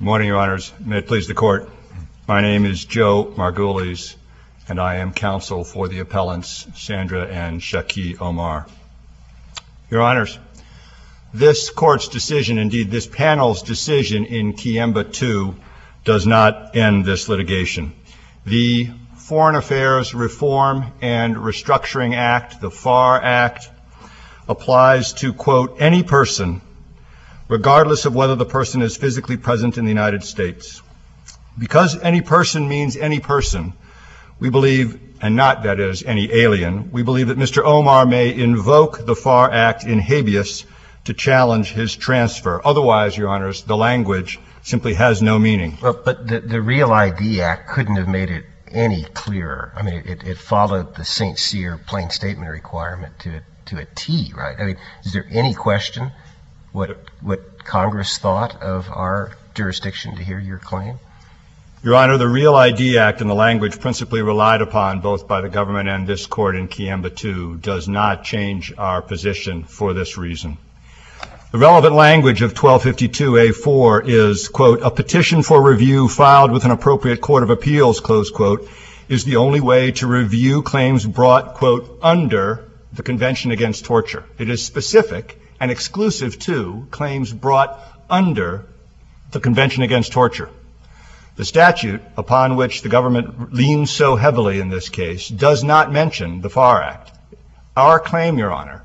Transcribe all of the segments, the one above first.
Good morning, Your Honors. May it please the Court. My name is Joe Margulies, and I am counsel for the appellants Sandra and Shaki Omar. Your Honors, this Court's decision, indeed this panel's decision in Kiemba 2, does not end this litigation. The Foreign Affairs Reform and Restructuring Act, the FAR Act, applies to, quote, any person, regardless of whether the person is physically present in the United States. Because any person means any person, we believe, and not, that is, any alien, we believe that Mr. Omar may invoke the FAR Act in habeas to challenge his transfer. Otherwise, Your Honors, the language simply has no meaning. Well, but the Real ID Act couldn't have made it any clearer. I mean, it followed the St. Cyr plain statement requirement to a T, right? I mean, is there any question what Congress thought of our jurisdiction to hear your claim? Your Honor, the Real ID Act and the language principally relied upon both by the government and this Court in Kiemba 2 does not change our position for this reason. The relevant language of 1252A4 is, quote, a petition for review filed with an appropriate court of appeals, close quote, is the only way to review claims brought, quote, under the Convention Against Torture. It is specific and exclusive to claims brought under the Convention Against Torture. The statute upon which the government leans so heavily in this case does not mention the FAR Act. Our claim, Your Honor,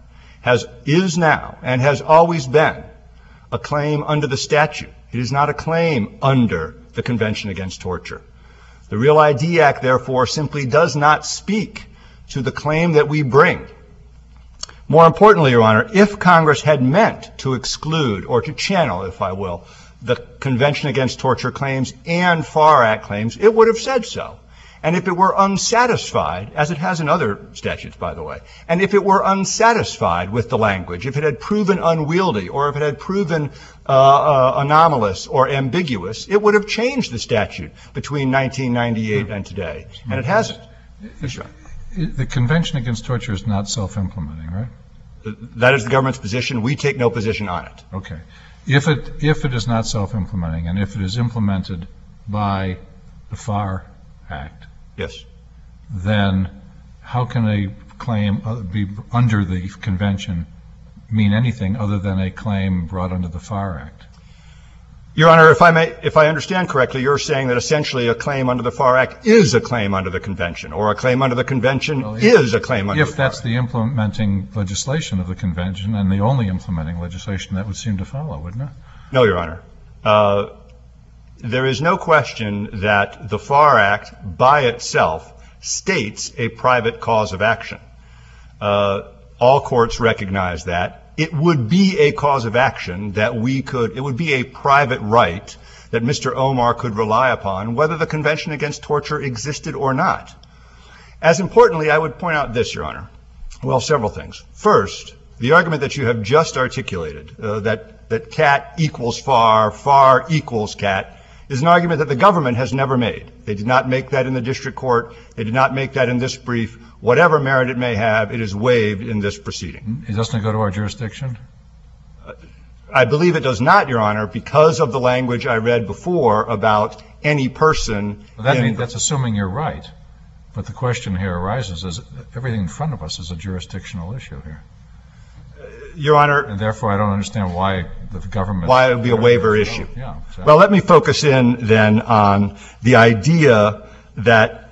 is now and has always been a claim under the statute. It is not a claim under the Convention Against Torture. The Real ID Act, therefore, simply does not speak to the claim that we bring. More importantly, Your Honor, if Congress had meant to exclude or to channel, if I will, the Convention Against Torture claims and FAR Act claims, it would have said so. And if it were unsatisfied, as it has in other statutes, by the way, and if it were unsatisfied with the language, if it had proven unwieldy or if it had proven anomalous or ambiguous, it would have changed the statute between 1998 and today. And it hasn't. The Convention Against Torture is not self-implementing, right? That is the government's position. We take no position on it. Okay. If it is not self-implementing and if it is implemented by the FAR Act, yes, then how can a claim be under the convention mean anything other than a claim brought under the FAR Act? Your Honor, if I understand correctly, you're saying that essentially a claim under the FAR Act is a claim under the convention, or a claim under the convention is a claim under the FAR Act. If that's the implementing legislation of the convention and the only implementing legislation, that would seem to follow, wouldn't it? No, Your Honor. There is no question that the FAR Act by itself states a private cause of action. All courts recognize that. It would be a cause of action that it would be a private right that Mr. Omar could rely upon, whether the Convention Against Torture existed or not. As importantly, I would point out this, Your Honor. Well, several things. First, the argument that you have just articulated, that CAT equals FAR, FAR equals CAT, is an argument that the government has never made. They did not make that in the district court. They did not make that in this brief. Whatever merit it may have, it is waived in this proceeding. It doesn't go to our jurisdiction? I believe it does not, Your Honor, because of the language I read before about any person. Well, that's assuming you're right. But the question here arises is everything in front of us is a jurisdictional issue here. Your Honor. And therefore, I don't understand why the government. Why it would be a waiver issue. Yeah, exactly. Well, let me focus in then on the idea that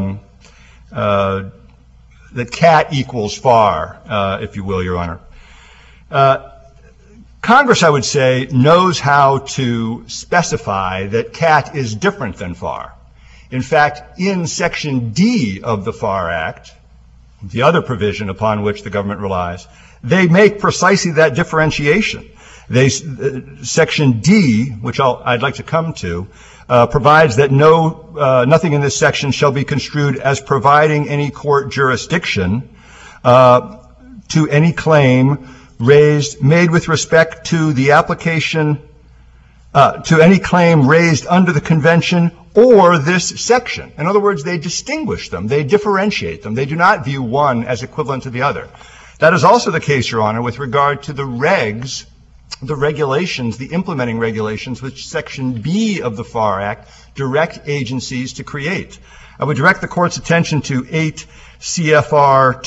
that CAT equals FAR, if you will, Your Honor. Congress, I would say, knows how to specify that CAT is different than FAR. In fact, in Section D of the FAR Act, the other provision upon which the government relies, they make precisely that differentiation. Section D, which I'd like to come to, provides that nothing in this section shall be construed as providing any court jurisdiction to any claim made with respect to the application to any claim raised under the convention or this section. In other words, they distinguish them. They differentiate them. They do not view one as equivalent to the other. That is also the case, Your Honor, with regard to the regs the regulations, the implementing regulations, which Section B of the FAR Act direct agencies to create. I would direct the Court's attention to 8 CFR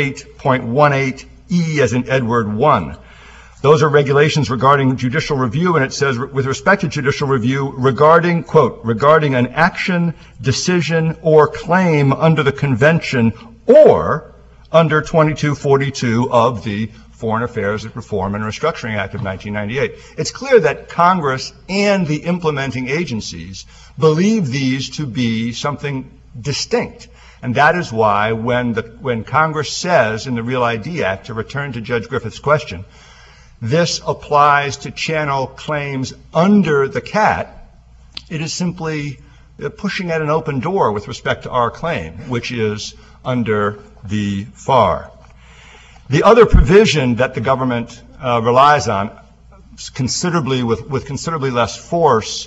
208.18E as in Edward 1. Those are regulations regarding judicial review, and it says, with respect to judicial review, regarding, quote, regarding an action, decision, or claim under the Convention or under 2242 of the Foreign Affairs Reform and Restructuring Act of 1998. It's clear that Congress and the implementing agencies believe these to be something distinct. And that is why when Congress says in the Real ID Act, to return to Judge Griffith's question, this applies to channel claims under the CAT, it is simply pushing at an open door with respect to our claim, which is under the FAR. The other provision that the government relies on considerably with considerably less force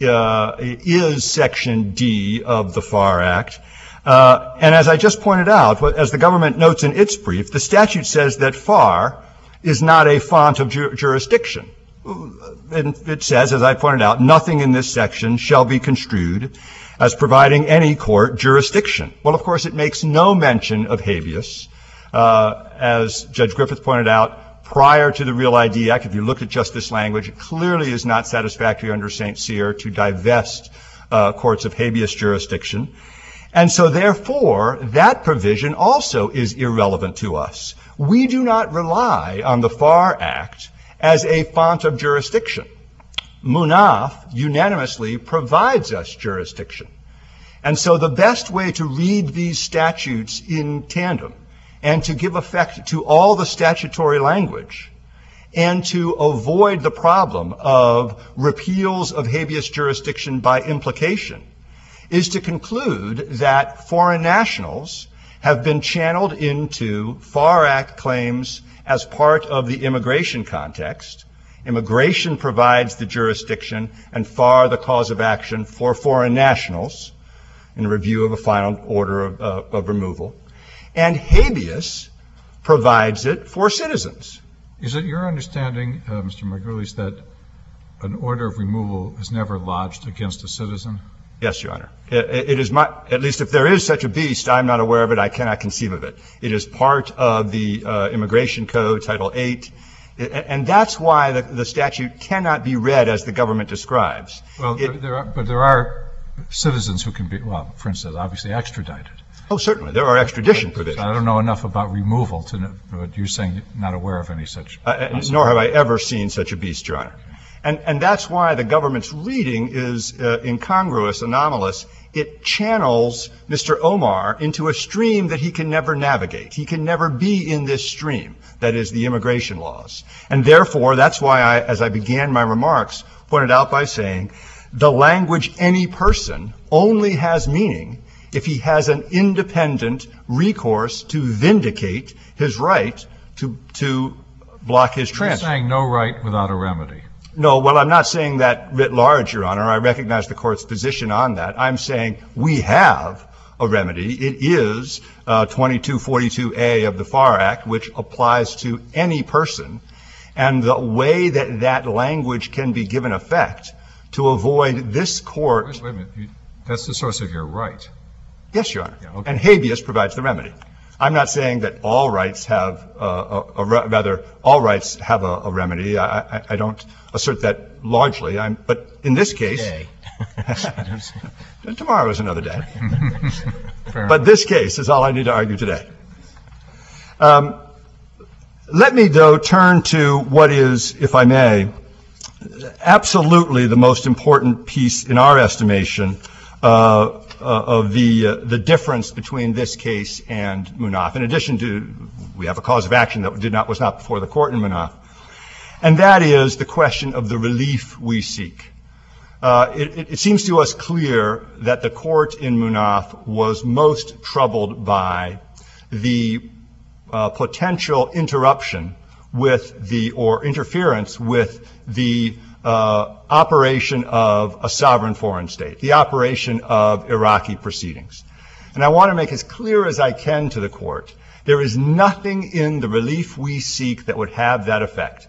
is Section D of the FAR Act. And as I just pointed out, as the government notes in its brief, the statute says that FAR is not a font of jurisdiction. And it says, as I pointed out, nothing in this section shall be construed as providing any court jurisdiction. Well, of course, it makes no mention of habeas. As Judge Griffith pointed out, prior to the Real ID Act, if you look at just this language, it clearly is not satisfactory under St. Cyr to divest courts of habeas jurisdiction. And so, therefore, that provision also is irrelevant to us. We do not rely on the FAR Act as a font of jurisdiction. Munaf unanimously provides us jurisdiction. And so the best way to read these statutes in tandem and to give effect to all the statutory language and to avoid the problem of repeals of habeas jurisdiction by implication is to conclude that foreign nationals have been channeled into FAR Act claims as part of the immigration context. Immigration provides the jurisdiction and FAR the cause of action for foreign nationals in review of a final order of removal. And habeas provides it for citizens. Is it your understanding, Mr. Margulies, that an order of removal is never lodged against a citizen? Yes, Your Honor. It is at least if there is such a beast, I'm not aware of it, I cannot conceive of it. It is part of the Immigration Code, Title 8, and that's why the statute cannot be read as the government describes. Well, there are citizens who can be, well, for instance, obviously extradited. Oh, certainly. There are extradition provisions. I don't know enough about removal to know, but you're saying not aware of any such. Nor have I ever seen such a beast, Your Honor. And that's why the government's reading is incongruous, anomalous. It channels Mr. Omar into a stream that he can never navigate. He can never be in this stream, that is, the immigration laws. And therefore, that's why I, as I began my remarks, pointed out by saying the language any person only has meaning if he has an independent recourse to vindicate his right to block his transfer. You're saying no right without a remedy. No, well, I'm not saying that writ large, Your Honor. I recognize the Court's position on that. I'm saying we have a remedy. It is 2242A of the FAR Act, which applies to any person. And the way that that language can be given effect to avoid this Court. Wait a minute. That's the source of your right. Yes, Your Honor. Yeah, okay. And habeas provides the remedy. I'm not saying that all rights have all rights have a remedy. I don't assert that largely. But in this case, tomorrow is another day. But this case is all I need to argue today. Let me, though, turn to what is, if I may, absolutely the most important piece in our estimation of the difference between this case and Munaf. In addition to, we have a cause of action that was not before the Court in Munaf, and that is the question of the relief we seek. It seems to us clear that the Court in Munaf was most troubled by the potential interruption with or interference with the operation of a sovereign foreign state, the operation of Iraqi proceedings. And I want to make as clear as I can to the Court, there is nothing in the relief we seek that would have that effect.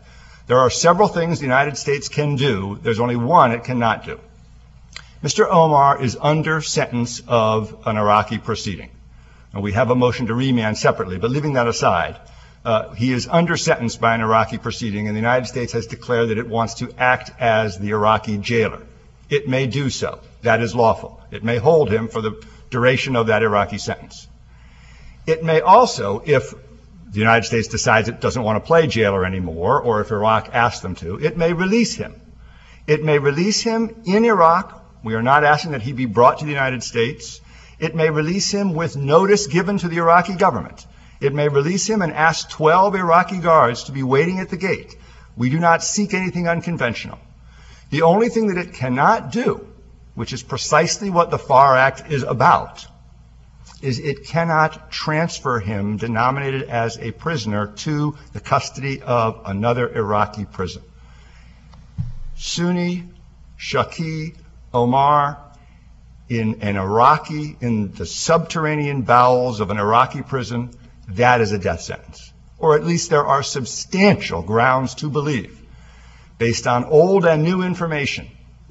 There are several things the United States can do. There's only one it cannot do. Mr. Omar is under sentence of an Iraqi proceeding. And we have a motion to remand separately, but leaving that aside, he is under sentence by an Iraqi proceeding, and the United States has declared that it wants to act as the Iraqi jailer. It may do so. That is lawful. It may hold him for the duration of that Iraqi sentence. It may also, if the United States decides it doesn't want to play jailer anymore, or if Iraq asks them to, it may release him. It may release him in Iraq. We are not asking that he be brought to the United States. It may release him with notice given to the Iraqi government. It may release him and ask 12 Iraqi guards to be waiting at the gate. We do not seek anything unconventional. The only thing that it cannot do, which is precisely what the FAR Act is about, is it cannot transfer him, denominated as a prisoner, to the custody of another Iraqi prison. Sunni, Shaki, Omar, in the subterranean bowels of an Iraqi prison, that is a death sentence. Or at least there are substantial grounds to believe, based on old and new information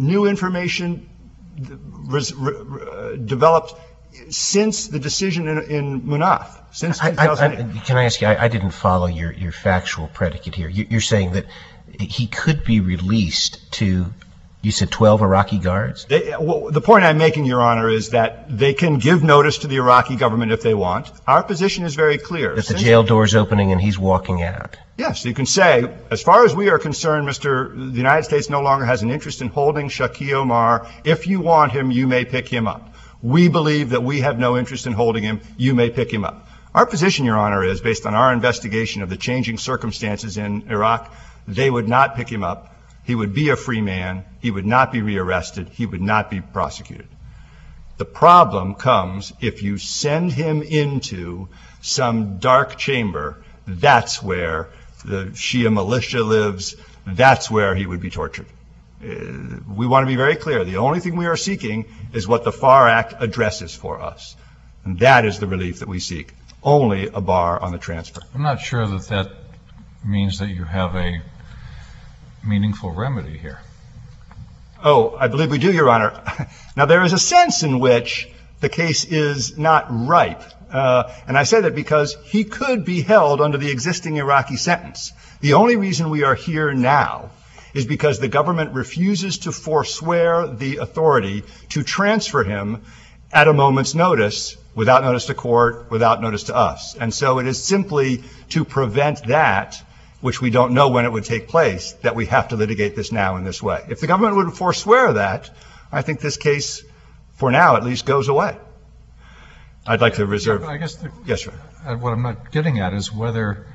developed since the decision in Munaf, since 2008. Can I ask you, I didn't follow your factual predicate here. You're saying that he could be released to, you said 12 Iraqi guards? The point I'm making, Your Honor, is that they can give notice to the Iraqi government if they want. Our position is very clear. That the jail door's opening and he's walking out. Yes, you can say, as far as we are concerned, the United States no longer has an interest in holding Shaki Omar. If you want him, you may pick him up. We believe that we have no interest in holding him. You may pick him up. Our position, Your Honor, is, based on our investigation of the changing circumstances in Iraq, they would not pick him up. He would be a free man. He would not be rearrested. He would not be prosecuted. The problem comes if you send him into some dark chamber. That's where the Shia militia lives. That's where he would be tortured. We want to be very clear. The only thing we are seeking is what the FAR Act addresses for us. And that is the relief that we seek. Only a bar on the transfer. I'm not sure that means that you have a meaningful remedy here. Oh, I believe we do, Your Honor. Now, there is a sense in which the case is not ripe. And I say that because he could be held under the existing Iraqi sentence. The only reason we are here now is because the government refuses to forswear the authority to transfer him at a moment's notice, without notice to court, without notice to us. And so it is simply to prevent that, which we don't know when it would take place, that we have to litigate this now in this way. If the government would forswear that, I think this case, for now at least, goes away. I'd like to reserve. I guess yes, sir. What I'm not getting at is whether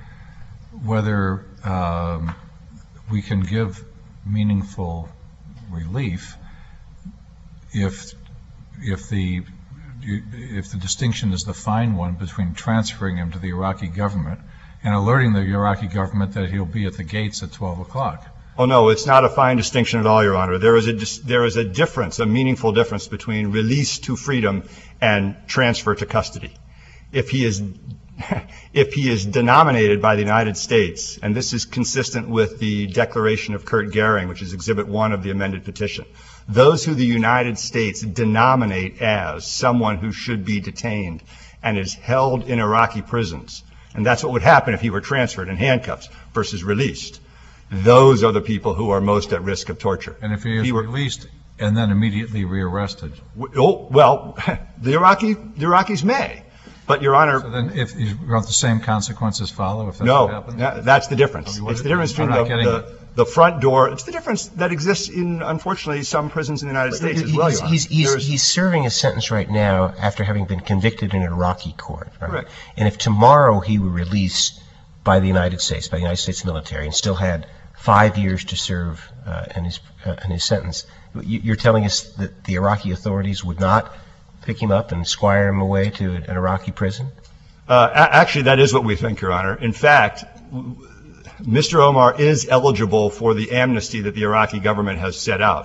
we can give meaningful relief if the distinction is the fine one between transferring him to the Iraqi government and alerting the Iraqi government that he'll be at the gates at 12 o'clock. Oh, no, it's not a fine distinction at all, Your Honor. There is a difference, a meaningful difference between release to freedom and transfer to custody. If he is denominated by the United States, and this is consistent with the declaration of Kurt Goering, which is Exhibit 1 of the amended petition, those who the United States denominate as someone who should be detained and is held in Iraqi prisons, and that's what would happen if he were transferred in handcuffs versus released, those are the people who are most at risk of torture. And if he is released and then immediately rearrested? Well, the Iraqis may. But, Your Honor. So then if you want the same consequences follow if that's what happens? No, that's the difference. It's the difference between the front door. It's the difference that exists in, unfortunately, some prisons in the United States as well, Your Honor. He's serving a sentence right now after having been convicted in an Iraqi court, right? Correct. And if tomorrow he were released by the United States military, and still had 5 years to serve in his sentence, you're telling us that the Iraqi authorities would not pick him up and squire him away to an Iraqi prison? Actually, that is what we think, Your Honor. In fact, Mr. Omar is eligible for the amnesty that the Iraqi government has set out.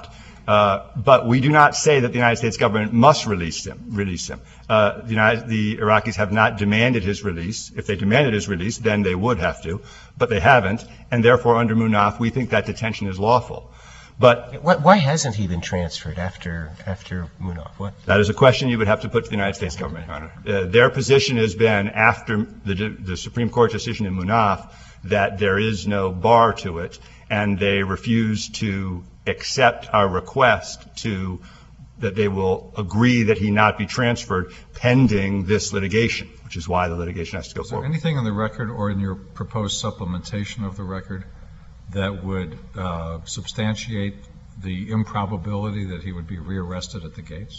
But we do not say that the United States government must release him. The Iraqis have not demanded his release. If they demanded his release, then they would have to, but they haven't, and therefore under Munaf, we think that detention is lawful. But why hasn't he been transferred after Munaf? What? That is a question you would have to put to the United States government, Your Honor. Their position has been, after the Supreme Court decision in Munaf, that there is no bar to it, and they refuse to accept our request that they will agree that he not be transferred pending this litigation, which is why the litigation has to go forward. Is there anything in the record or in your proposed supplementation of the record that would substantiate the improbability that he would be rearrested at the gates?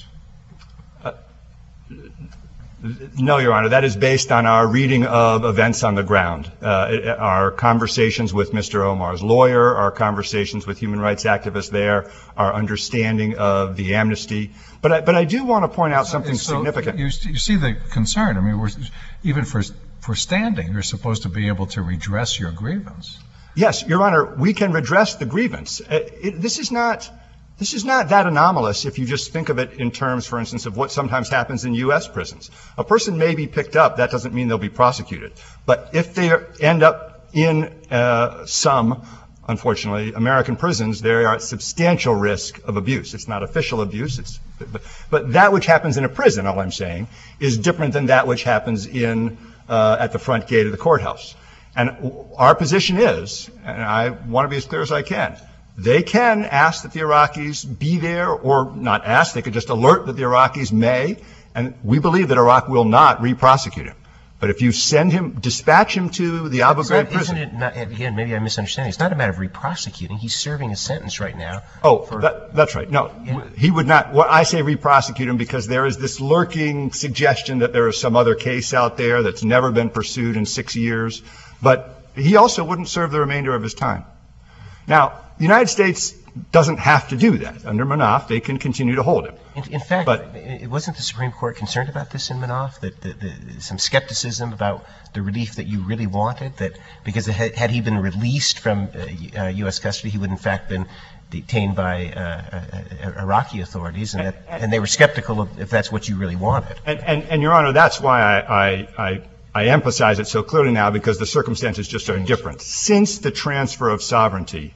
No, Your Honor. That is based on our reading of events on the ground. Our conversations with Mr. Omar's lawyer, our conversations with human rights activists there, our understanding of the amnesty. But I do want to point out something significant. You see the concern. I mean, even for standing, you're supposed to be able to redress your grievance. Yes, Your Honor, we can redress the grievance. This is not that anomalous if you just think of it in terms, for instance, of what sometimes happens in U.S. prisons. A person may be picked up. That doesn't mean they'll be prosecuted. But if they end up in some, unfortunately, American prisons, they are at substantial risk of abuse. It's not official abuse. But that which happens in a prison, all I'm saying, is different than that which happens at the front gate of the courthouse. And our position is, and I want to be as clear as I can, they can ask that the Iraqis be there, or not ask, they could just alert that the Iraqis may, and we believe that Iraq will not re-prosecute him. But if you dispatch him to the Abu Ghraib prison. Isn't it not, again, maybe I'm misunderstanding, it's not a matter of re-prosecuting. He's serving a sentence right now. That's right. No, he would not. Well, I say re-prosecute him because there is this lurking suggestion that there is some other case out there that's never been pursued in 6 years. But he also wouldn't serve the remainder of his time. Now, the United States doesn't have to do that. Under Munaf, they can continue to hold him. In fact, wasn't the Supreme Court concerned about this in Munaf? That some skepticism about the relief that you really wanted? That because had he been released from U.S. custody, he would in fact been detained by Iraqi authorities, and they were skeptical of if that's what you really wanted. And Your Honor, that's why I emphasize it so clearly now, because the circumstances just are different. Since the transfer of sovereignty,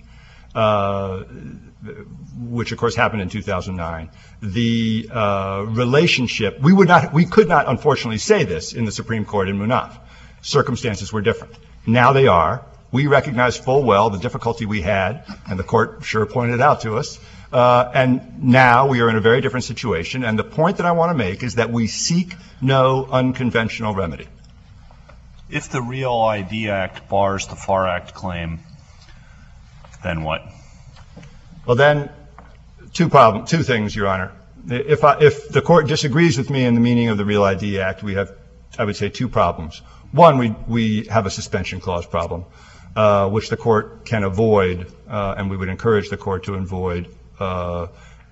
which of course happened in 2009, the relationship, we could not unfortunately say this in the Supreme Court in Munaf. Circumstances were different. Now they are. We recognize full well the difficulty we had, and the court sure pointed it out to us. And now we are in a very different situation. And the point that I want to make is that we seek no unconventional remedy. If the Real ID Act bars the FAR Act claim, then what? Well, then, two things, Your Honor. If the court disagrees with me in the meaning of the Real ID Act, we have, I would say, two problems. One, we have a suspension clause problem, which the court can avoid, and we would encourage the court to avoid by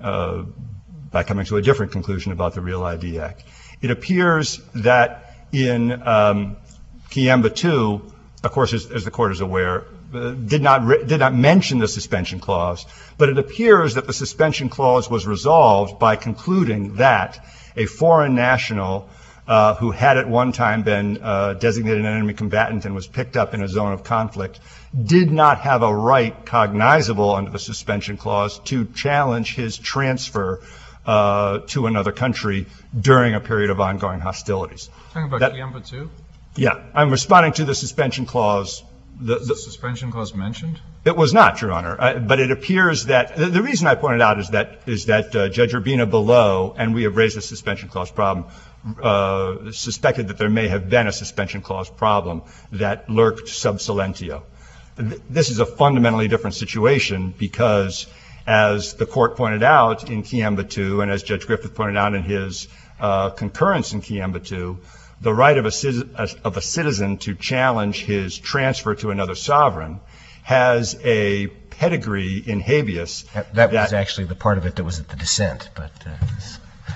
coming to a different conclusion about the Real ID Act. It appears that in Kiemba 2, of course, as the court is aware, did not mention the suspension clause, but it appears that the suspension clause was resolved by concluding that a foreign national who had at one time been designated an enemy combatant and was picked up in a zone of conflict did not have a right cognizable under the suspension clause to challenge his transfer to another country during a period of ongoing hostilities. Talking about Kiemba 2? Yeah, I'm responding to the suspension clause. Was the suspension clause mentioned? It was not, Your Honor. But it appears that the reason I pointed out is that Judge Urbina below, and we have raised the suspension clause problem, suspected that there may have been a suspension clause problem that lurked sub silentio. This is a fundamentally different situation because, as the court pointed out in Kiemba 2, and as Judge Griffith pointed out in his concurrence in Kiemba 2, the right of a citizen to challenge his transfer to another sovereign has a pedigree in habeas. That was actually the part of it that was at the dissent, but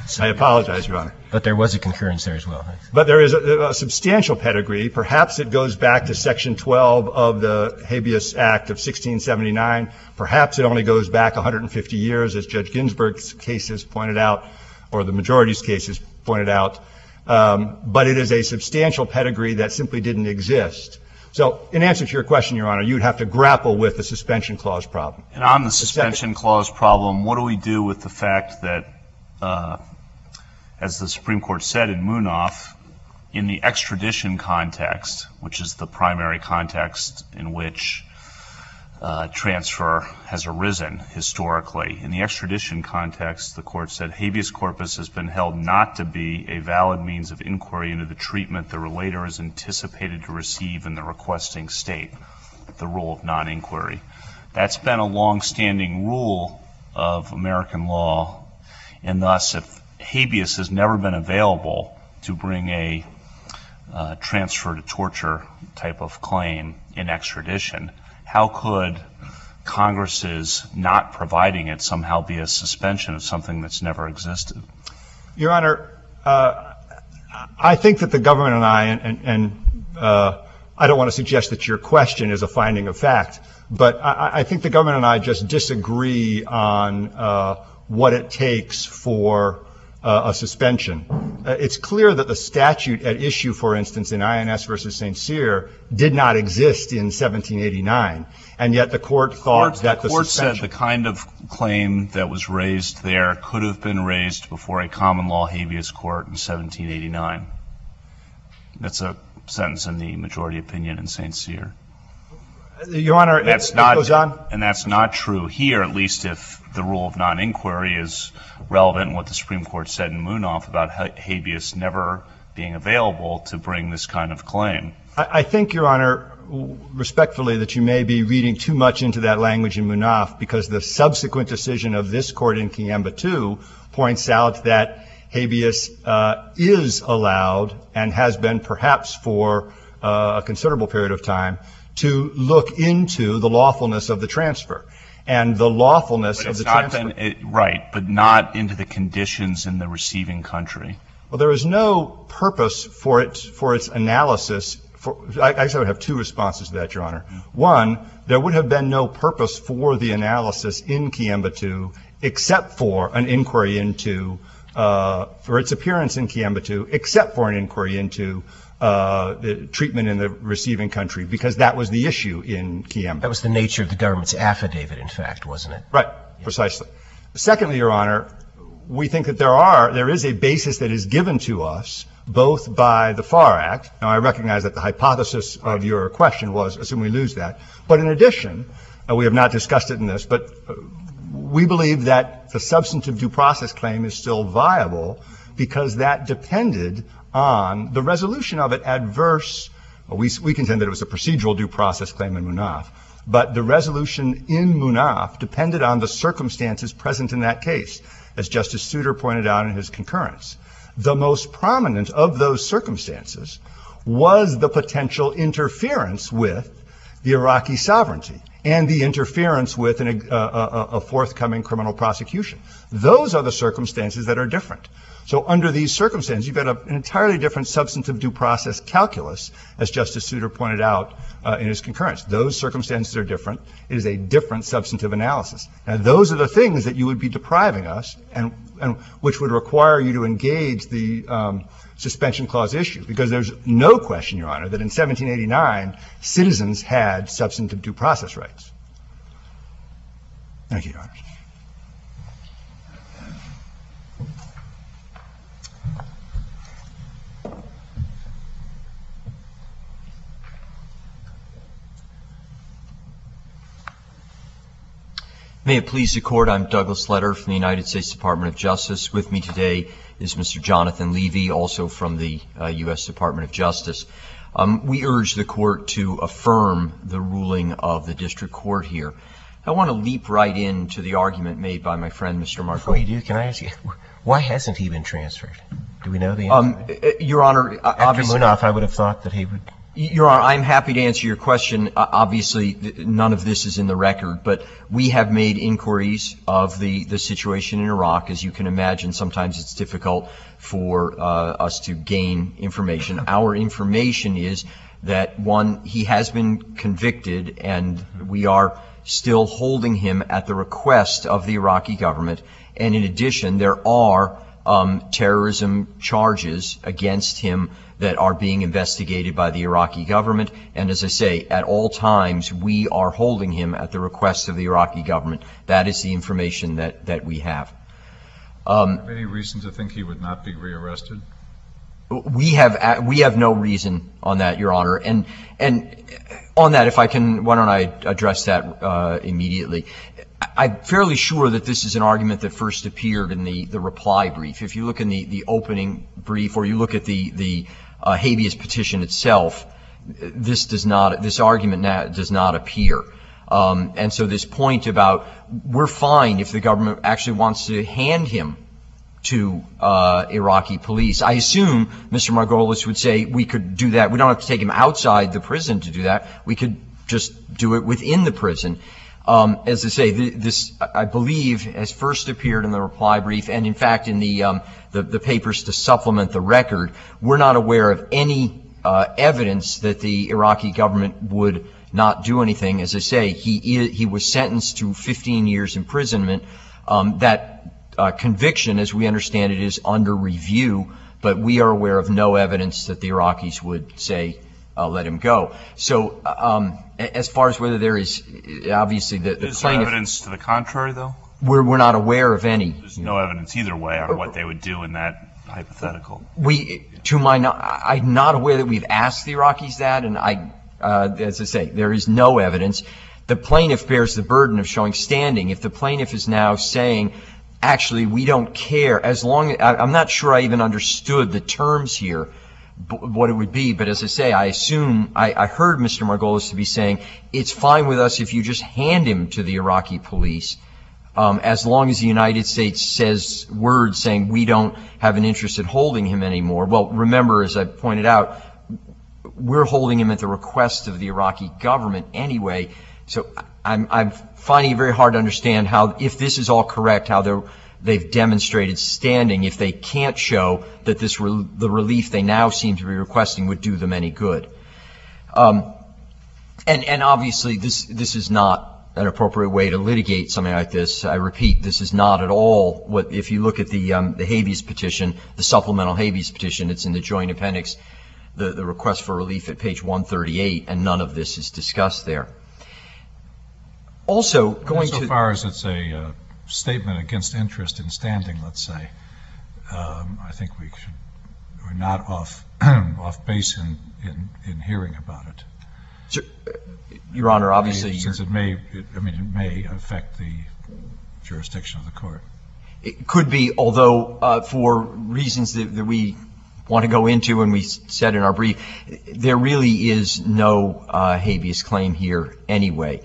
I apologize, Your Honor. But there was a concurrence there as well. But there is a substantial pedigree. Perhaps it goes back to Section 12 of the Habeas Act of 1679. Perhaps it only goes back 150 years, as Judge Ginsburg's cases pointed out, or the majority's cases pointed out. But it is a substantial pedigree that simply didn't exist. So in answer to your question, Your Honor, you'd have to grapple with the suspension clause problem. And on the suspension clause problem, what do we do with the fact that, as the Supreme Court said in Munaf, in the extradition context, which is the primary context in which transfer has arisen historically, in the extradition context, the Court said habeas corpus has been held not to be a valid means of inquiry into the treatment the relator is anticipated to receive in the requesting state, the rule of non-inquiry. That's been a long-standing rule of American law, and thus if habeas has never been available to bring a transfer to torture type of claim in extradition, how could Congress's not providing it somehow be a suspension of something that's never existed? Your Honor, I think that the government and I don't want to suggest that your question is a finding of fact, but I think the government and I just disagree on what it takes for a suspension. It's clear that the statute at issue, for instance, in INS versus St. Cyr, did not exist in 1789, and yet the Court thought that the Court suspension... said the kind of claim that was raised there could have been raised before a common law habeas court in 1789. That's a sentence in the majority opinion in St. Cyr. Your Honor, it goes on. And that's not true here, at least if the rule of non-inquiry is relevant in what the Supreme Court said in Munaf about habeas never being available to bring this kind of claim. I think, Your Honor, respectfully, that you may be reading too much into that language in Munaf, because the subsequent decision of this Court in Kiemba II points out that habeas is allowed and has been perhaps for a considerable period of time to look into the lawfulness of the transfer. And the lawfulness of the transfer. Right, but not into the conditions in the receiving country. Well, there is no purpose for its analysis. I actually would have two responses to that, Your Honor. One, there would have been no purpose for the analysis in Kiemba II except for an inquiry into, for its appearance in Kiemba II, except for an inquiry into the treatment in the receiving country, because that was the issue in Kiemba. That was the nature of the government's affidavit, in fact, wasn't it? Right, precisely. Secondly, Your Honor, we think that there is a basis that is given to us both by the FAR Act. Now, I recognize that the hypothesis of your question was, assume we lose that. But in addition, we have not discussed it in this, but we believe that the substantive due process claim is still viable because that depended on the resolution of it adverse. We contend that it was a procedural due process claim in Munaf, but the resolution in Munaf depended on the circumstances present in that case, as Justice Souter pointed out in his concurrence. The most prominent of those circumstances was the potential interference with the Iraqi sovereignty and the interference with a forthcoming criminal prosecution. Those are the circumstances that are different. So under these circumstances, you've got an entirely different substantive due process calculus, as Justice Souter pointed out in his concurrence. Those circumstances are different. It is a different substantive analysis. Now, those are the things that you would be depriving us and which would require you to engage the suspension clause issue, because there's no question, Your Honor, that in 1789, citizens had substantive due process rights. Thank you, Your Honor. May it please the Court, I'm Douglas Letter from the United States Department of Justice. With me today is Mr. Jonathan Levy, also from the U.S. Department of Justice. We urge the Court to affirm the ruling of the District Court here. I want to leap right into the argument made by my friend, Mr. Marco. Before you do, can I ask you, why hasn't he been transferred? Do we know the answer? Your Honor, After Munaf, I would have thought that he would Your Honor, I'm happy to answer your question. Obviously, none of this is in the record, but we have made inquiries of the situation in Iraq. As you can imagine, sometimes it's difficult for us to gain information. Our information is that, one, he has been convicted, and we are still holding him at the request of the Iraqi government. And in addition, there are terrorism charges against him that are being investigated by the Iraqi government. And as I say, at all times, we are holding him at the request of the Iraqi government. That is the information that we have. Any reason to think he would not be rearrested? We have no reason on that, Your Honor. And on that, if I can, why don't I address that immediately? I'm fairly sure that this is an argument that first appeared in the reply brief. If you look in the opening brief, or you look at the habeas petition itself, this argument does not appear. And so this point about we're fine if the government actually wants to hand him to Iraqi police. I assume Mr. Margolis would say we could do that. We don't have to take him outside the prison to do that. We could just do it within the prison. As I say, this I believe has first appeared in the reply brief, and in fact in the papers to supplement the record. We're not aware of any evidence that the Iraqi government would not do anything. As I say, he was sentenced to 15 years imprisonment. That conviction, as we understand it, is under review, but we are aware of no evidence that the Iraqis would say let him go. So as far as whether there is, obviously the plaintiff... Is there evidence to the contrary, though? We're not aware of any. There's no evidence either way on what they would do in that hypothetical. I'm not aware that we've asked the Iraqis that, and as I say, there is no evidence. The plaintiff bears the burden of showing standing. If the plaintiff is now saying, actually, we don't care, as long I'm not sure I even understood the terms here, what it would be, but as I say, I assume, I heard Mr. Margolis to be saying, it's fine with us if you just hand him to the Iraqi police, as long as the United States says words saying we don't have an interest in holding him anymore. Well, remember, as I pointed out, we're holding him at the request of the Iraqi government anyway, so I'm finding it very hard to understand how, if this is all correct, how they've demonstrated standing if they can't show that the relief they now seem to be requesting would do them any good. And obviously this is not an appropriate way to litigate something like this. I repeat, this is not at all what, if you look at the habeas petition, the supplemental habeas petition, it's in the joint appendix, the request for relief at page 138, and none of this is discussed there. Also, going to... So far as it's a statement against interest in standing, let's say, I think we're not off base in hearing about it. Sure. Your Honor, obviously... Since it may affect the jurisdiction of the court. It could be, although for reasons that we want to go into and we said in our brief, there really is no habeas claim here anyway.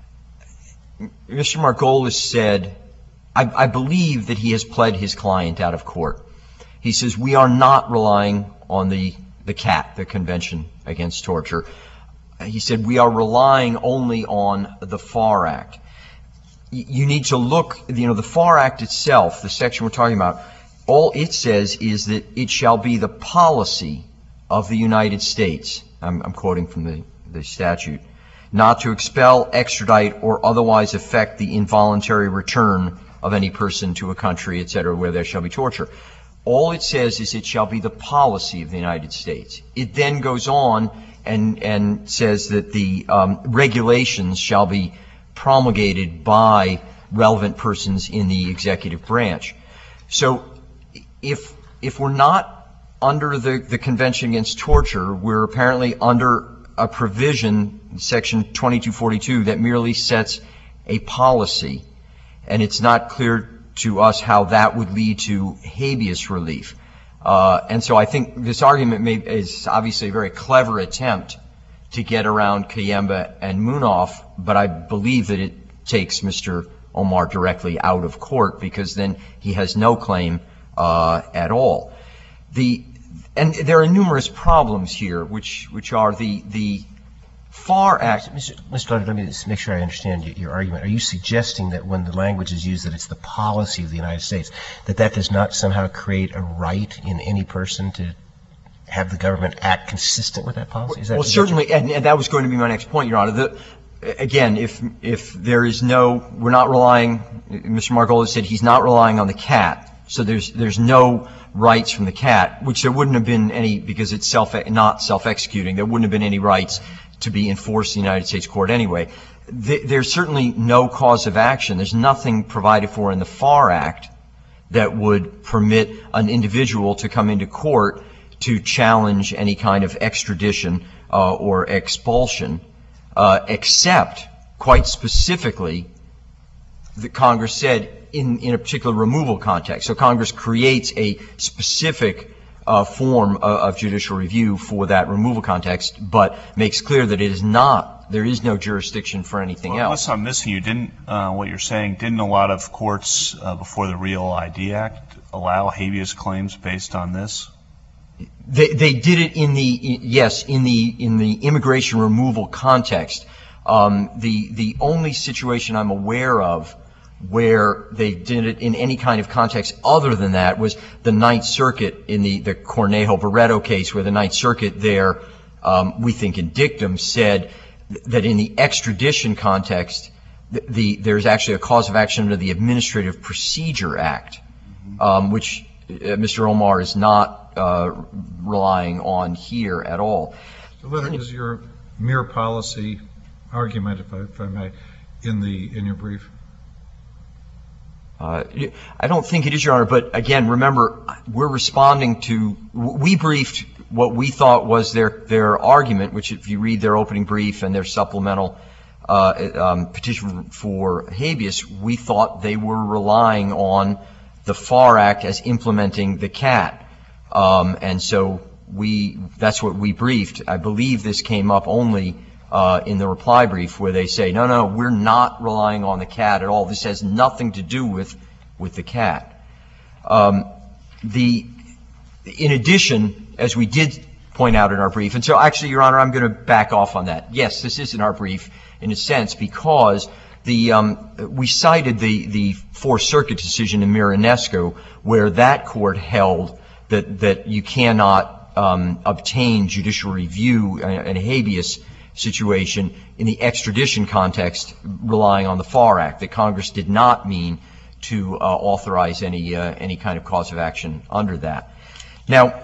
Mr. Margolis said, I believe that he has pled his client out of court. He says, we are not relying on the CAT, the Convention Against Torture. He said, we are relying only on the FAR Act. You need to look, the FAR Act itself, the section we're talking about, all it says is that it shall be the policy of the United States, I'm quoting from the statute, not to expel, extradite, or otherwise affect the involuntary return of any person to a country, etc., where there shall be torture. All it says is it shall be the policy of the United States. It then goes on and says that the regulations shall be promulgated by relevant persons in the executive branch. So if we're not under the Convention Against Torture, we're apparently under a provision, Section 2242, that merely sets a policy, and it's not clear to us how that would lead to habeas relief. And so I think this argument is obviously a very clever attempt to get around Kayemba and Munaf, but I believe that it takes Mr. Omar directly out of court, because then he has no claim at all. And there are numerous problems here, which are the FAR Act. Mr. Leonard, let me just make sure I understand your argument. Are you suggesting that when the language is used that it's the policy of the United States, that does not somehow create a right in any person to have the government act consistent with that policy? Well, certainly, and that was going to be my next point, Your Honor. Again, if there is we're not relying, Mr. Margolis said he's not relying on the CAT, so there's no rights from the CAT, which there wouldn't have been any, because it's not self-executing, there wouldn't have been any rights to be enforced in the United States court anyway. There's certainly no cause of action. There's nothing provided for in the FAR Act that would permit an individual to come into court to challenge any kind of extradition or expulsion, except, quite specifically, that Congress said in a particular removal context. So Congress creates a specific form of judicial review for that removal context, but makes clear that there is no jurisdiction for anything else. Unless I'm missing you, what you're saying, didn't a lot of courts before the Real ID Act allow habeas claims based on this? They did it in the immigration removal context. The only situation I'm aware of where they did it in any kind of context other than that was the Ninth Circuit in the Cornejo-Barreto case, where the Ninth Circuit there, we think in dictum, said that in the extradition context, there's actually a cause of action under the Administrative Procedure Act, which Mr. Omar is not relying on here at all. So what is your mere policy argument, if I may, in your brief? I don't think it is, Your Honor, but again, remember, we briefed what we thought was their argument, which if you read their opening brief and their supplemental petition for habeas, we thought they were relying on the FAR Act as implementing the CAT. And so that's what we briefed. I believe this came up only in the reply brief, where they say, no, we're not relying on the CAT at all. This has nothing to do with the CAT. In addition, as we did point out in our brief, and so actually, Your Honor, I'm going to back off on that. Yes, this is in our brief in a sense, because we cited the Fourth Circuit decision in Miranesco, where that court held that you cannot obtain judicial review in a habeas situation in the extradition context relying on the FAR Act, that Congress did not mean to authorize any kind of cause of action under that. Now,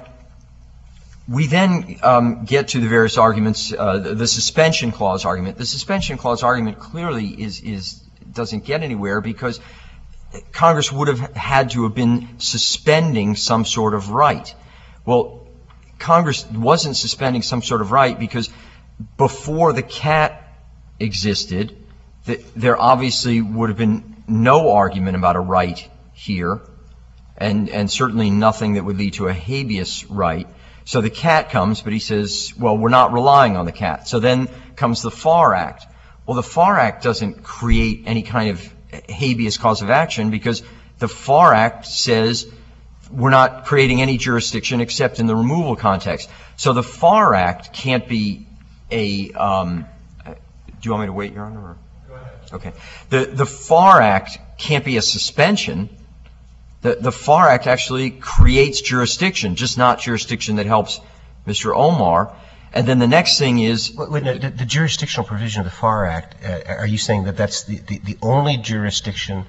we then get to the various arguments, the suspension clause argument. The suspension clause argument clearly doesn't get anywhere, because Congress would have had to have been suspending some sort of right. Well, Congress wasn't suspending some sort of right because before the CAT existed, there obviously would have been no argument about a right here, and certainly nothing that would lead to a habeas right. So the CAT comes, but he says, well, we're not relying on the CAT. So then comes the FAR Act. Well, the FAR Act doesn't create any kind of habeas cause of action, because the FAR Act says we're not creating any jurisdiction except in the removal context. So the FAR Act can't be do you want me to wait, Your Honor? Or? Go ahead. Okay. The FAR Act can't be a suspension. The FAR Act actually creates jurisdiction, just not jurisdiction that helps Mr. Omar. And then the next thing is... The jurisdictional provision of the FAR Act, are you saying that that's the only jurisdiction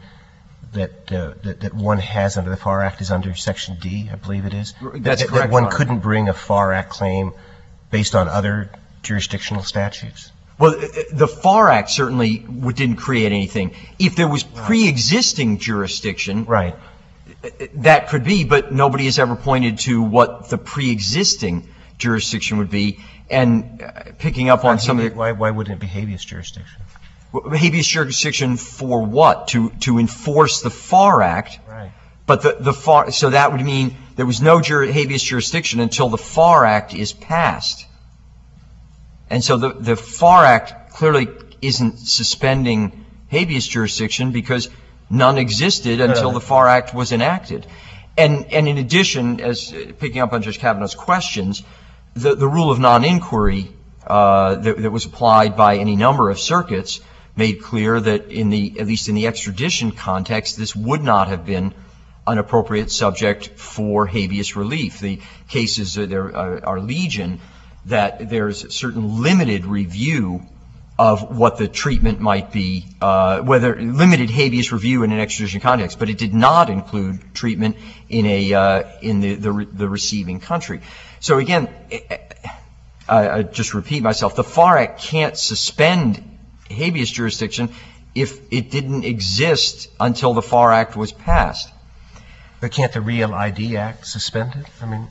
that one has under the FAR Act is under Section D, I believe it is? That's correct, that one Your Honor. couldn't bring a FAR Act claim based on other jurisdictional statutes? Well, the FAR Act certainly didn't create anything. If there was pre-existing jurisdiction... Right. That could be, but nobody has ever pointed to what the pre-existing jurisdiction would be. And picking up on some of the... Why wouldn't it be habeas jurisdiction? Habeas jurisdiction for what? To enforce the FAR Act. Right. But the FAR... So that would mean there was no habeas jurisdiction until the FAR Act is passed. And so the FAR Act clearly isn't suspending habeas jurisdiction, because none existed until the FAR Act was enacted. And in addition, as picking up on Judge Kavanaugh's questions, the rule of non-inquiry that was applied by any number of circuits made clear that at least in the extradition context, this would not have been an appropriate subject for habeas relief. The cases there are legion that there's certain limited review of what the treatment might be, whether limited habeas review in an extradition context, but it did not include treatment in the receiving country. So again, I just repeat myself, the FAR Act can't suspend habeas jurisdiction if it didn't exist until the FAR Act was passed. But can't the Real ID Act suspend it? I mean,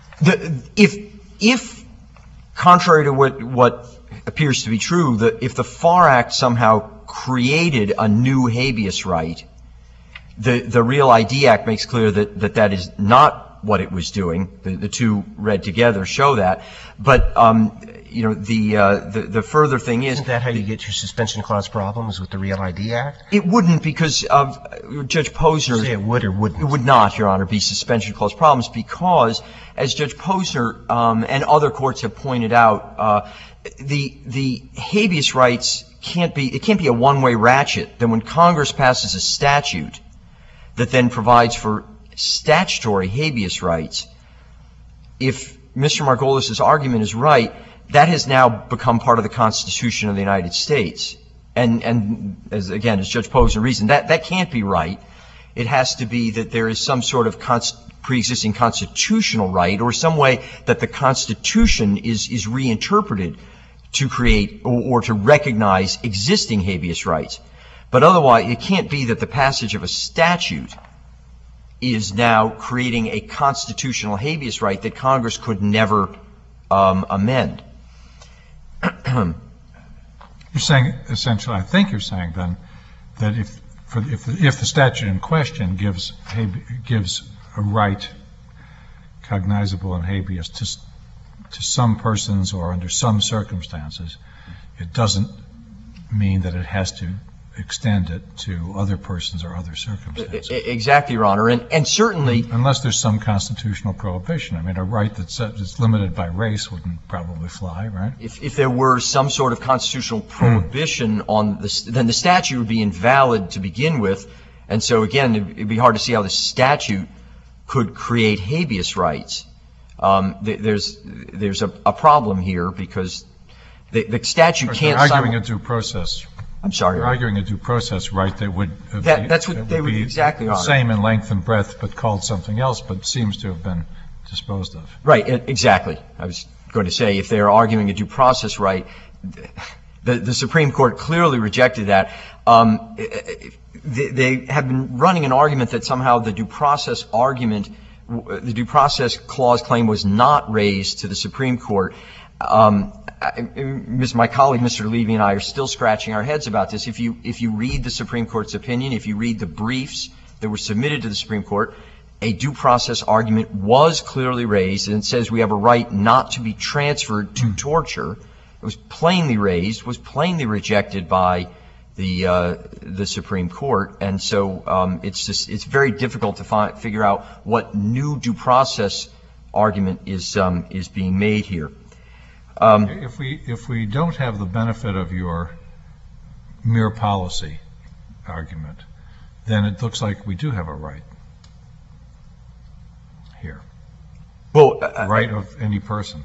if contrary to what appears to be true, that if the FAR Act somehow created a new habeas right, the Real ID Act makes clear that is not what it was doing. The two read together show that. But the further thing is, isn't that how you get your suspension clause problems with the Real ID Act? It wouldn't, because of Judge Posner. You say it would or wouldn't? It would not, Your Honor, be suspension clause problems, because as Judge Posner and other courts have pointed out, the habeas rights can't be a one-way ratchet. That when Congress passes a statute that then provides for statutory habeas rights, if Mr. Margolis's argument is right, that has now become part of the Constitution of the United States. And as Judge Posner reasoned, that can't be right. It has to be that there is some sort of pre-existing constitutional right, or some way that the Constitution is reinterpreted to create or to recognize existing habeas rights. But otherwise, it can't be that the passage of a statute is now creating a constitutional habeas right that Congress could never amend. You're saying, essentially, I think you're saying then, that if the statute in question gives a right cognizable in habeas to some persons or under some circumstances, it doesn't mean that it has to extend it to other persons or other circumstances. Exactly, Your Honor, and certainly, unless there's some constitutional prohibition. I mean, a right that's limited by race wouldn't probably fly, right? If there were some sort of constitutional prohibition on this, then the statute would be invalid to begin with, and so again, it'd be hard to see how the statute could create habeas rights. There's a problem here, because the statute can't. They're arguing a due process. I'm sorry. You're arguing a due process right that would that's what they would exactly the are. Same in length and breadth, but called something else, but seems to have been disposed of. Right, exactly. I was going to say, if they're arguing a due process right, the Supreme Court clearly rejected that. They have been running an argument that somehow the due process argument, the due process clause claim was not raised to the Supreme Court. My colleague, Mr. Levy, and I are still scratching our heads about this. If you read the Supreme Court's opinion, if you read the briefs that were submitted to the Supreme Court, a due process argument was clearly raised, and it says we have a right not to be transferred to torture. It was plainly raised, was plainly rejected by the Supreme Court, and so it's very difficult to figure out what new due process argument is being made here. If we don't have the benefit of your mere policy argument, then it looks like we do have a right here. Well, right of any person.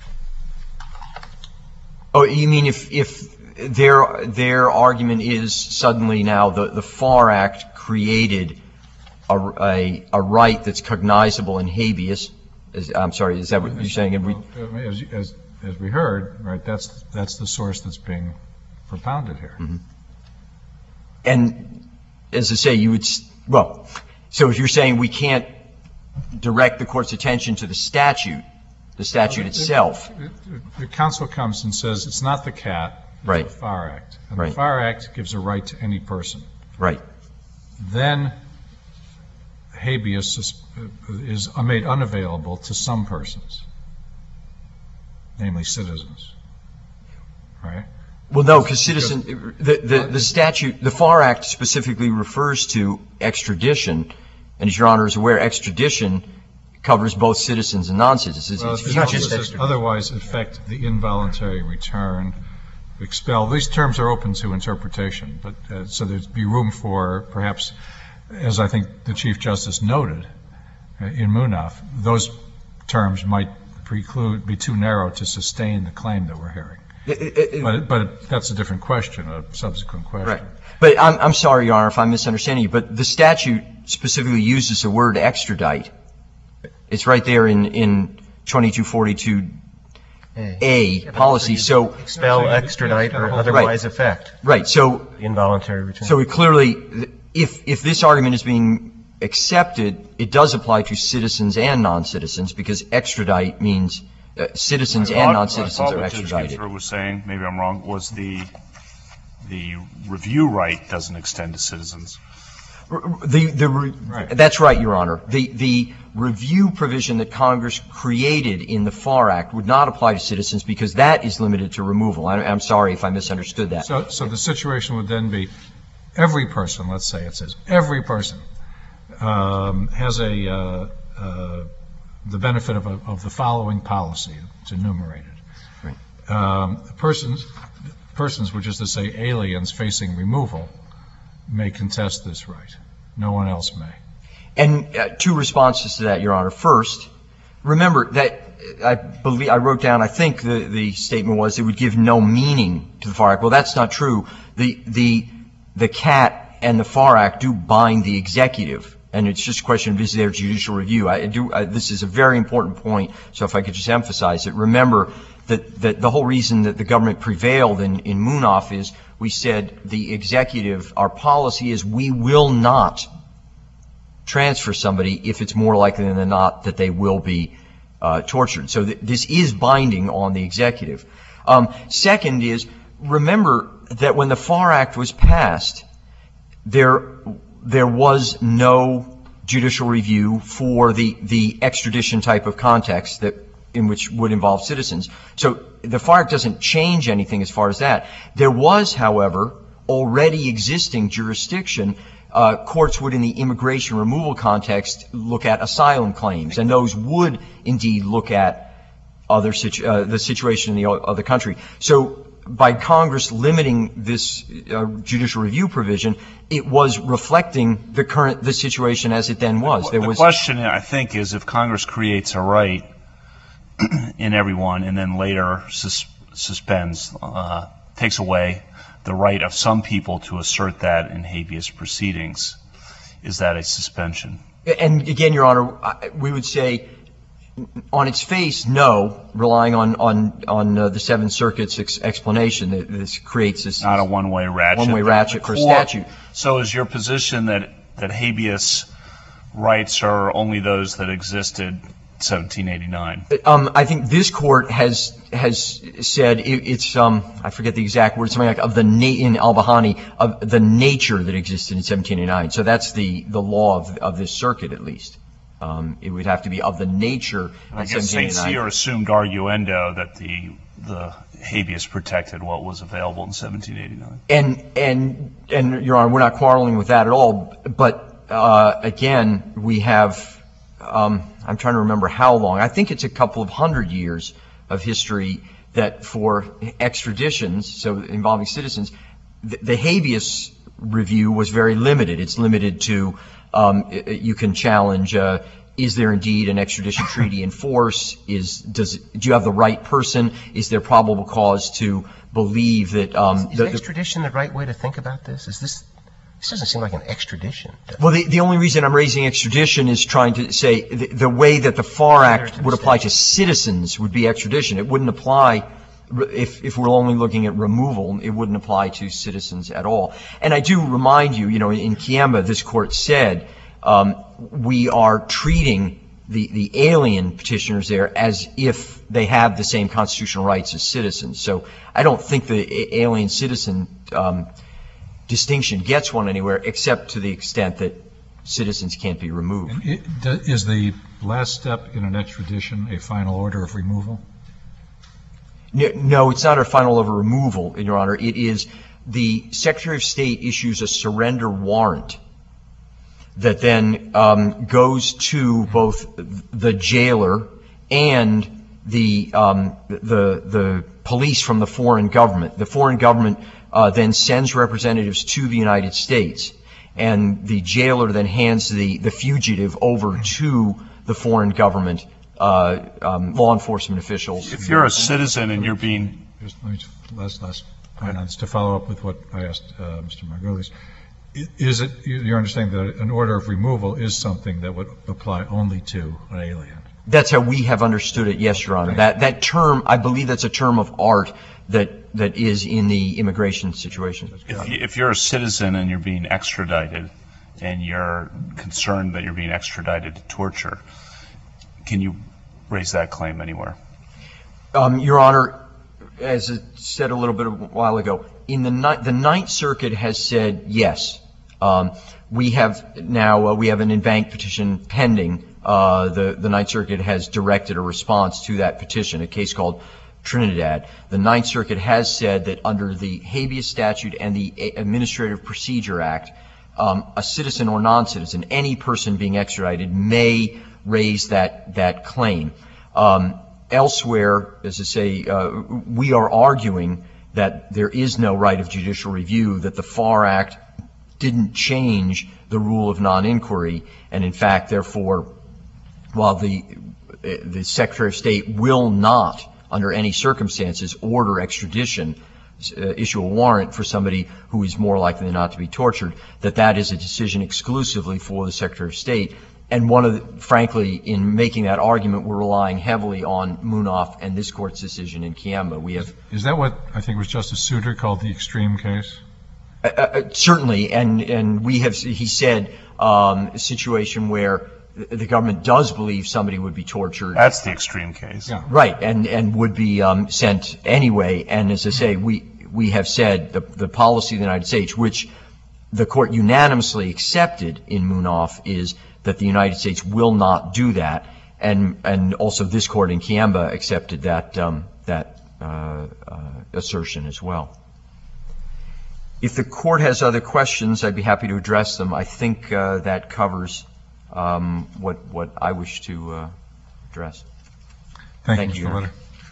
Oh, you mean if their argument is suddenly now the FAR Act created a right that's cognizable in habeas? I'm sorry, is that what you're saying? As we heard, right, that's the source that's being propounded here. Mm-hmm. And as I say, so if you're saying we can't direct the Court's attention to the statute itself. The counsel comes and says it's not the CAT, it's the FAR Act. And the FAR Act gives a right to any person. Right. Then habeas is made unavailable to some persons, namely citizens, right? Well, no, because the statute, the FAR Act specifically refers to extradition, And as Your Honor is aware, extradition covers both citizens and non-citizens. Well, It's not just does extradition. otherwise affect the involuntary return, expel. These terms are open to interpretation, but so there'd be room for perhaps, as I think the Chief Justice noted in Munaf, those terms might be too narrow to sustain the claim that we're hearing. But that's a different question, a subsequent question. Right. But I'm sorry, Your Honor, if I'm misunderstanding you, but the statute specifically uses the word extradite. It's right there in 2242A policy. So Expel, extradite, or otherwise affect right. So the involuntary return. it clearly, if this argument is being accepted, it does apply to citizens and non-citizens because extradite means citizens and non-citizens are extradited. What Judge Ginsburg was saying, maybe I'm wrong, was the review right doesn't extend to citizens. That's right, Your Honor. The review provision that Congress created in the FAR Act would not apply to citizens because that is limited to removal. I'm sorry if I misunderstood that. So the situation would then be every person, let's say it says, every person has the benefit of the following policy. It's enumerated. Right. Persons, which is to say aliens facing removal, may contest this right. No one else may. And two responses to that, Your Honor. First, remember that I wrote down, I think the statement was it would give no meaning to the FAR Act. Well, that's not true. The CAT and the FAR Act do bind the executive. And it's just a question of is there judicial review. This is a very important point, so if I could just emphasize it. Remember that the whole reason that the government prevailed in Munaf is we said the executive, our policy is we will not transfer somebody if it's more likely than not that they will be tortured. So this is binding on the executive. Second is, remember that when the FAR Act was passed, there was no judicial review for the extradition type of context in which would involve citizens. So the FAR Act doesn't change anything as far as that. There was, however, already existing jurisdiction. Courts would, in the immigration removal context, look at asylum claims, and those would indeed look at the situation in the other country. So by Congress limiting this judicial review provision, it was reflecting the situation as it then was. The question, I think, is if Congress creates a right in everyone and then later suspends, takes away the right of some people to assert that in habeas proceedings, is that a suspension? And again, Your Honor, we would say on its face, no, relying on the Seventh Circuit's explanation that this creates this not a one-way ratchet. One-way ratchet for statute. So is your position that habeas rights are only those that existed 1789? I think this court has said it's I forget the exact word, something like in Al-Bahani of the nature that existed in 1789. So that's the law of this circuit at least. It would have to be of the nature. I guess St. Cyr assumed arguendo that the habeas protected what was available in 1789. And Your Honor, we're not quarreling with that at all. But again, we have. I'm trying to remember how long. I think it's a couple of hundred years of history that for extraditions, so involving citizens, the habeas review was very limited. It's limited to you can challenge, is there indeed an extradition treaty in force? Do you have the right person? Is there probable cause to believe that is extradition the right way to think about this? This doesn't seem like an extradition. Well, the only reason I'm raising extradition is trying to say the way that the FAR Act would apply to citizens would be extradition. It wouldn't apply, if we're only looking at removal, it wouldn't apply to citizens at all. And I do remind you, in Kiemba, this court said we are treating the alien petitioners there as if they have the same constitutional rights as citizens. So I don't think the alien citizen distinction gets one anywhere except to the extent that citizens can't be removed. Is the last step in an extradition a final order of removal? No, it's not a final order of removal, Your Honor. It is the Secretary of State issues a surrender warrant that then goes to both the jailer and the police from the foreign government. The foreign government then sends representatives to the United States, and the jailer then hands the fugitive over to the foreign government law enforcement officials. If you're a citizen and you're being... Just let me last point on this to follow up with what I asked Mr. Margulies. Is it your understanding that an order of removal is something that would apply only to an alien? That's how we have understood it, yes, Your Honor. That term, I believe that's a term of art that is in the immigration situation. If you're a citizen and you're being extradited and you're concerned that you're being extradited to torture, can you raise that claim anywhere? Your Honor, as I said a little bit a while ago, in the Ninth Circuit has said yes. We have now we have an en-banc petition pending. The Ninth Circuit has directed a response to that petition, a case called Trinidad. The Ninth Circuit has said that under the habeas statute and the Administrative Procedure Act, a citizen or non-citizen, any person being extradited, may raise that claim. Elsewhere, as I say, we are arguing that there is no right of judicial review, that the FAR Act didn't change the rule of non-inquiry, and in fact, therefore, while the Secretary of State will not, under any circumstances, order extradition, issue a warrant for somebody who is more likely than not to be tortured, that is a decision exclusively for the Secretary of State. And frankly, in making that argument, we're relying heavily on Munaf and this Court's decision in Kiamba. Is that what I think was Justice Souter called the extreme case? Certainly, and he said a situation where the government does believe somebody would be tortured. That's the extreme case. Yeah. Right, and would be sent anyway. And as I say, we have said the policy of the United States, which the Court unanimously accepted in Munaf, is that the United States will not do that, and also this Court in Kiamba accepted that assertion as well. If the Court has other questions, I'd be happy to address them. I think that covers what I wish to address. Thank you, Mr. Letter.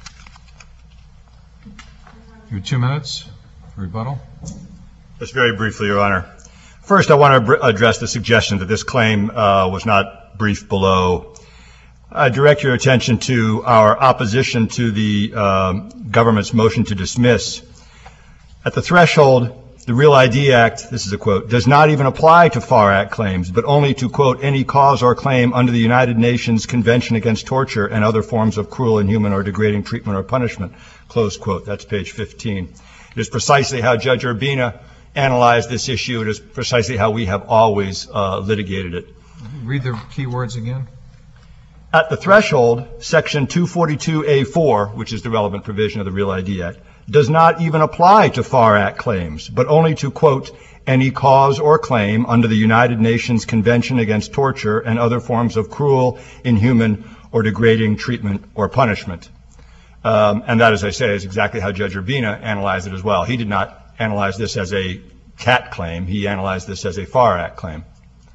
You have 2 minutes for rebuttal. Just very briefly, Your Honor. First, I want to address the suggestion that this claim was not briefed below. I direct your attention to our opposition to the government's motion to dismiss. At the threshold, the Real ID Act, this is a quote, does not even apply to FAR Act claims, but only to, quote, any cause or claim under the United Nations Convention Against Torture and other forms of cruel, inhuman, or degrading treatment or punishment, close quote. That's page 15. It is precisely how Judge Urbina analyzed this issue. It is precisely how we have always litigated it. Read the key words again. At the threshold, Section 242A4, which is the relevant provision of the Real ID Act, does not even apply to FAR Act claims, but only to, quote, any cause or claim under the United Nations Convention Against Torture and other forms of cruel, inhuman, or degrading treatment or punishment. And that, as I say, is exactly how Judge Urbina analyzed it as well. He did not analyze this as a CAT claim. He analyzed this as a FAR Act claim.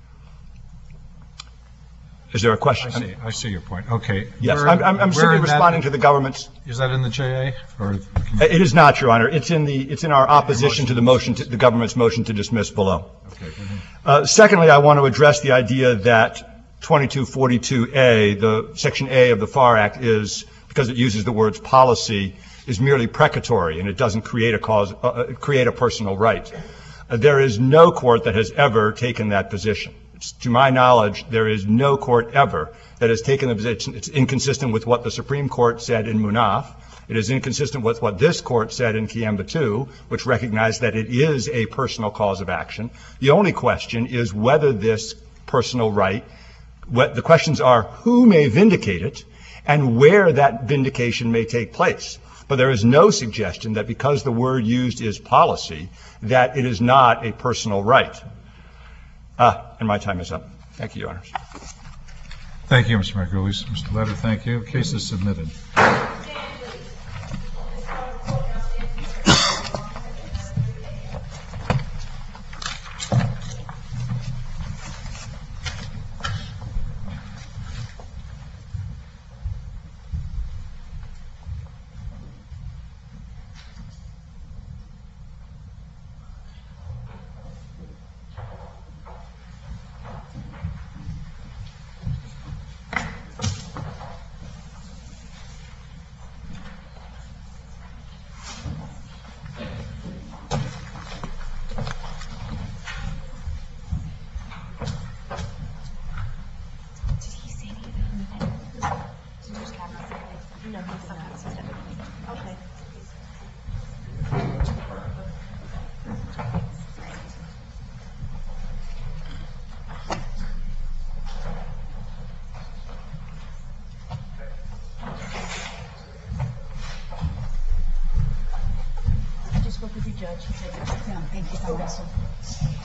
Is there a question? I see your point. Okay. Yes, I'm simply responding to the government's. Is that in the JA? Or it is not, Your Honor. It's in our opposition to the government's motion to dismiss below. Okay. Secondly, I want to address the idea that 2242A, the Section A of the FAR Act, is, because it uses the words policy, is merely precatory and it doesn't create a personal right. There is no court that has ever taken that position. To my knowledge, there is no court ever that has taken the position. It's inconsistent with what the Supreme Court said in Munaf. It is inconsistent with what this court said in Kiamba 2, which recognized that it is a personal cause of action. The only question is whether this personal right, the questions are who may vindicate it and where that vindication may take place. But there is no suggestion that because the word used is policy, that it is not a personal right. And my time is up. Thank you, Your Honors. Thank you, Mr. Margulies. Mr. Letter, thank you. Case is submitted. Judge. Thank you so much.